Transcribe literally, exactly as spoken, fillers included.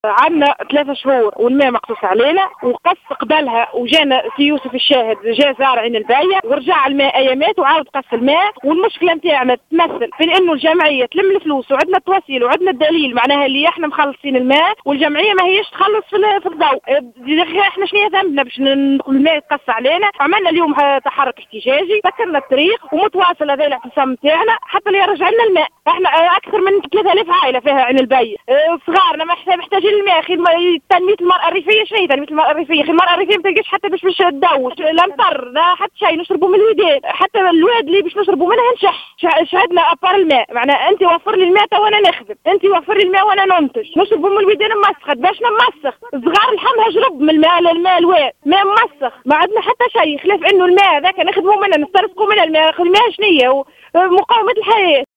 عندنا ثلاثة شهور والماء مقصوص علينا، وقص قبلها وجانا في يوسف الشاهد جا زار عين الباية ورجع الماء ايامات وعاود قص الماء. والمشكله نتاعنا تمثل في انه الجمعيه تلم الفلوس وعندنا التوصيل وعندنا الدليل معناها اللي احنا مخلصين الماء والجمعيه ما هيش تخلص في, في الضوء. احنا شنو ذنبنا باش الماء يتقص علينا؟ عملنا اليوم تحرك احتجاجي، سكرنا الطريق ومتواصل هذا الاعتصام نتاعنا حتى اللي يرجع لنا الماء. احنا اكثر من ثلاثة آلاف عائله فيها عين الباية، صغارنا محتاجين الماء. اخي تنميه المراه الريفيه، شنو هي تنميه المراه الريفيه؟ اخي المراه الريفيه ما تلقاش حتى باش باش تدوش، لا مطر لا حتى شيء نشربوا من الودان، حتى الواد اللي باش نشربوا منها نشح. شهدنا ابار الماء، معناها انت وفر لي الماء وانا نخدم، انت وفر لي الماء وانا ننتج. نشربوا من الودان مسخه باش نمسخ الصغار لحمها جرب من الماء للماء الواد ماء مسخ، ما عندنا حتى شيء خلاف انه الماء ذاك نخدموا منه نسترزقوا منه. الماء الماء شنو هي؟ مقاومه الحياه.